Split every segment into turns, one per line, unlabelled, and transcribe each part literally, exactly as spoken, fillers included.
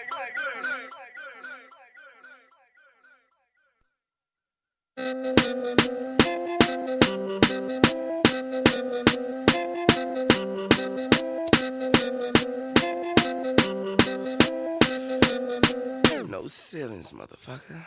No ceilings, motherfucker.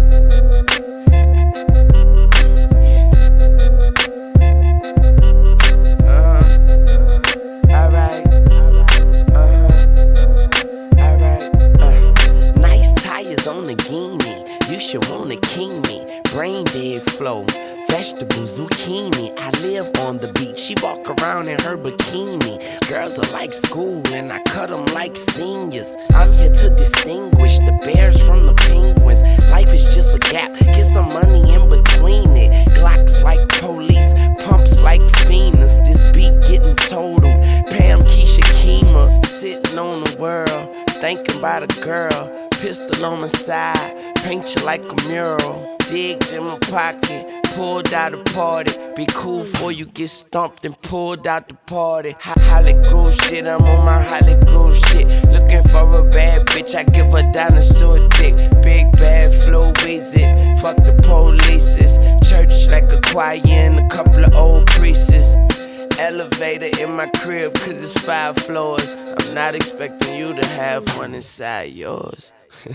On the guinea, you should wanna king me. Brain dead flow, vegetables, zucchini. I live on the beach, she walk around in her bikini. Girls are like school and I cut them like seniors. I'm here to distinguish the bears from the penguins. Life is just a gap, get some money in between it. Glocks like police, pumps like fiends. This beat getting totaled. Pam, Keisha, Kima, sitting on the world, thinking about a girl. Pistol on the side, paint you like a mural. Digged in my pocket, pulled out a party. Be cool before you get stumped and pulled out the party. Hollywood shit, I'm on my Hollywood shit. Looking for a bad bitch, I give her dinosaur dick. Big bad flow visit, fuck the polices. Church like a choir and a couple of old priests. Elevator in my crib, cause it's five floors. I'm not expecting you to have one inside yours.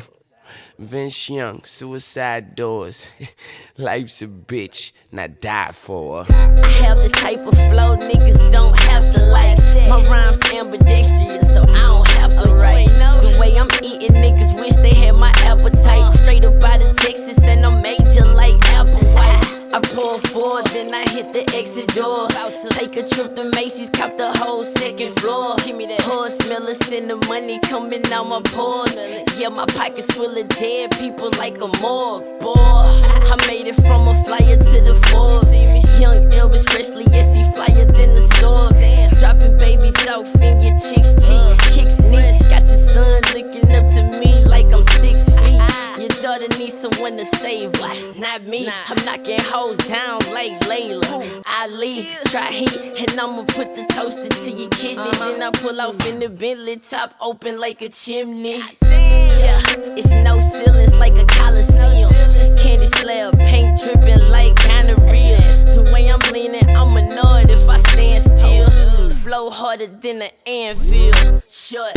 Vince Young, suicide doors. Life's a bitch, not die for her.
I have the type of flow niggas don't have to like. My rhymes ambidextrous, so I don't have to write. The way I'm eating, niggas wish they had my appetite. Straight up out of Texas, and I'm major like Applewhite. I pull forward, then I hit the exit door. Take a trip to Macy's, cop the whole second floor. Give me that hood smeller, send the money coming out my pores. Yeah, my pockets full of dead people like a morgue, boy. I made it from a flyer to the Forbes. Young Elvis Presley, yes, he flyer than the store. Dropping babies out, finger chicks cheek, kicks knee. Got your son looking up to me like I'm six feet. Your daughter needs someone to save her, not me. I'm knocking hoes down like Layla Ali. Try heat, and I'ma put the toaster to your kidney. Then I pull off in the Bentley, top open like a chimney. Yeah, it's no ceilings like a Coliseum. Candy slab, paint dripping like gonorrhea. The way I'm leaning, I'm a nod if I stand still. Flow harder than an anvil. Short.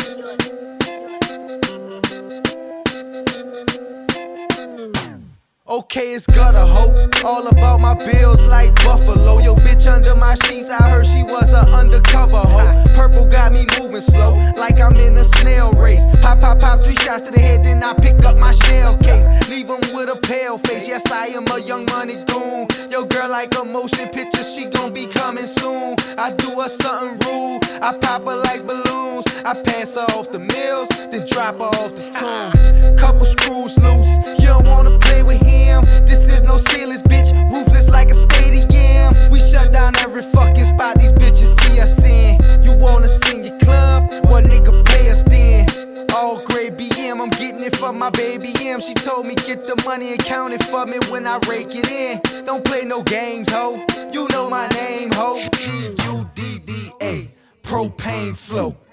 Okay, it's gutter hoe. All about my bills like Buffalo. Yo, bitch under my sheets, I heard she was a undercover hoe. Purple got me moving slow, like I'm in a snail race. Pop, pop, pop, three shots to the head, then I pick up my shell case. Leave him with a pale face, yes, I am a young money goon. Yo, girl like a motion picture, she gon' be coming soon. I do her something rude, I pop her like balloons. I pass her off the mills, then drop her off the tune. Couple screws loose, you don't wanna play with him. This is no ceilings, bitch, roofless like a stadium. We shut down every fucking spot these bitches see us in. You wanna sing your club? What nigga pay us then? All grade B M, I'm getting it from my baby M. She told me get the money and count it for me when I rake it in. Don't play no games, ho. You know my name, ho. G U D D A, propane flow.